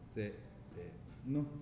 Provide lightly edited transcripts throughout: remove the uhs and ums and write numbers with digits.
せーの。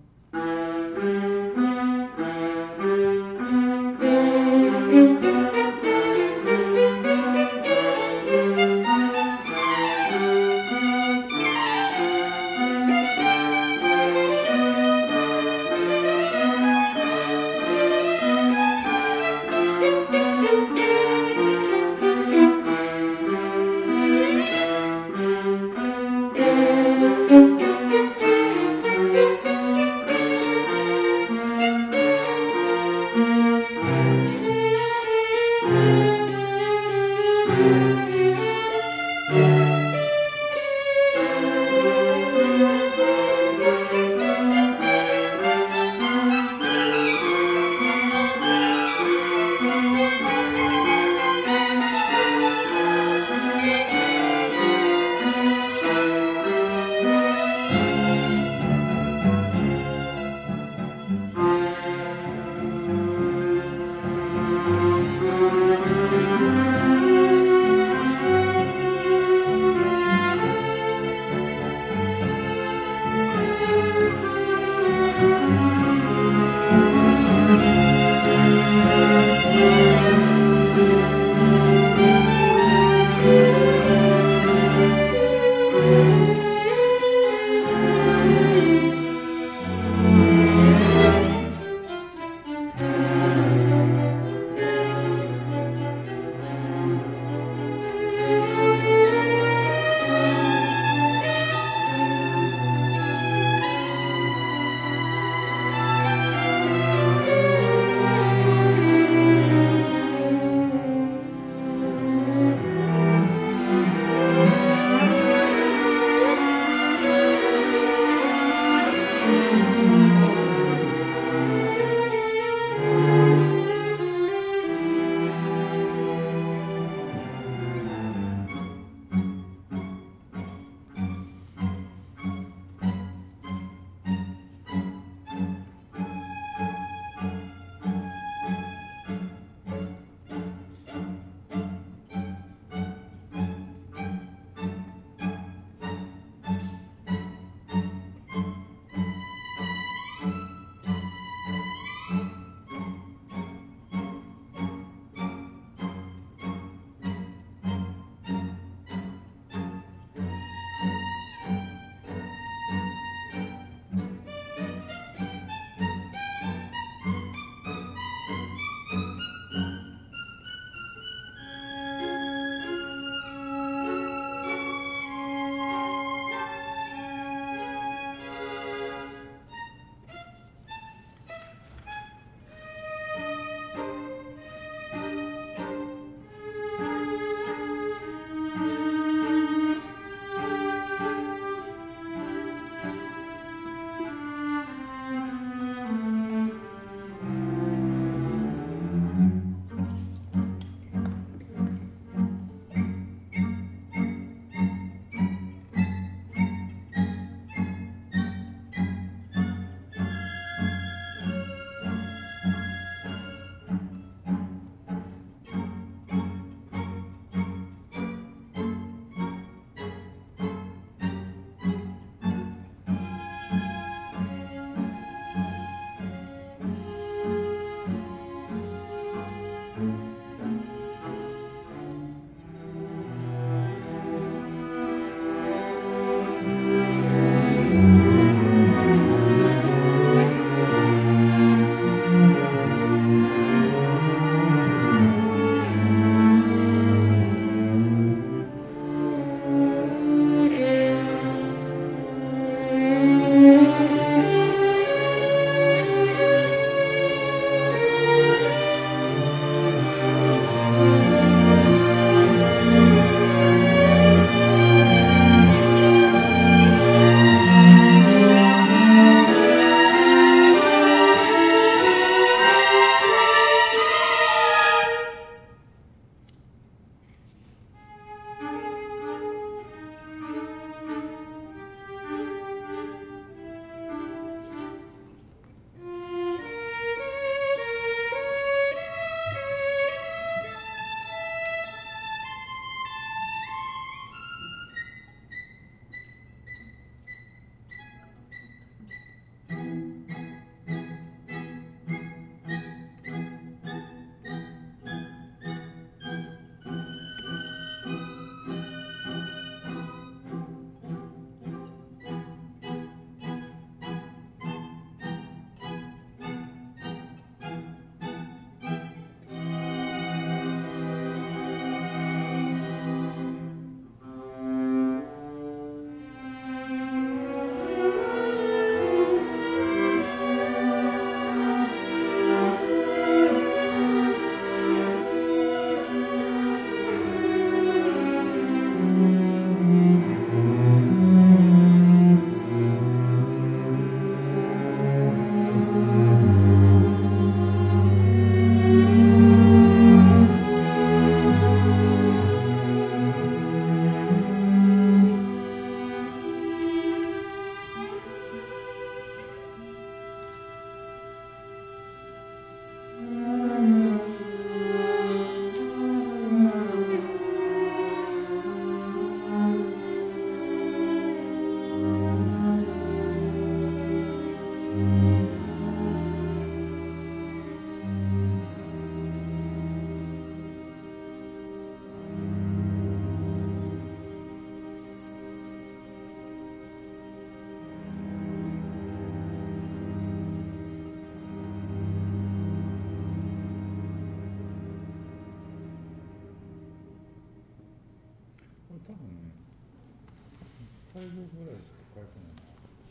ぐらいしか返せないな。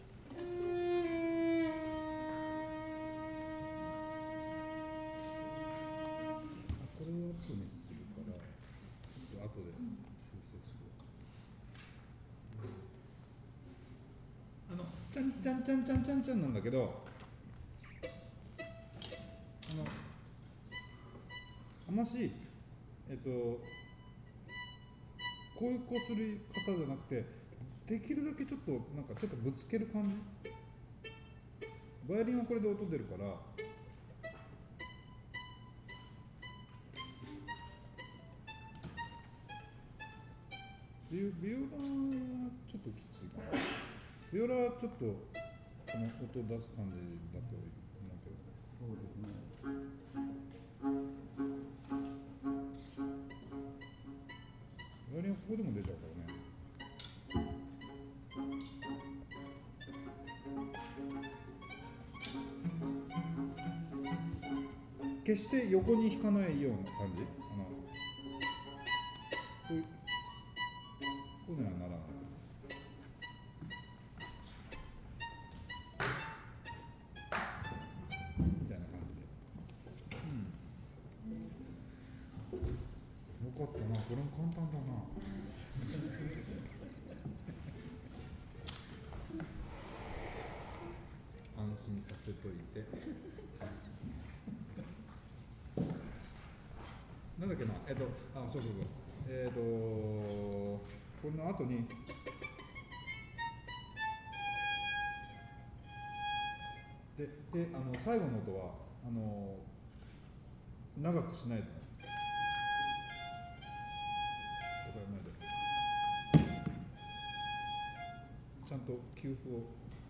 これを後にするからちょっと後で修正する。ちゃんちゃんちゃんちゃんちゃんちゃんなんだけど、あましこういうこすり方じゃなくて、できるだけちょっとなんかちょっとぶつける感じ。バイオリンはこれで音出るから、ビオラはちょっときついかな。ビオラはちょっとこの音出す感じだと思うけど。 そうですね。 バイオリンはここでも出ちゃうからね。決して横に弾かないような感じ。こういうにはならない。みたいな感じで。よかったな、これも簡単だな。安心させといて。なんだっけな、そうそうそう。この後に。で、最後の音は、長くしないでね。ちゃんと給付を。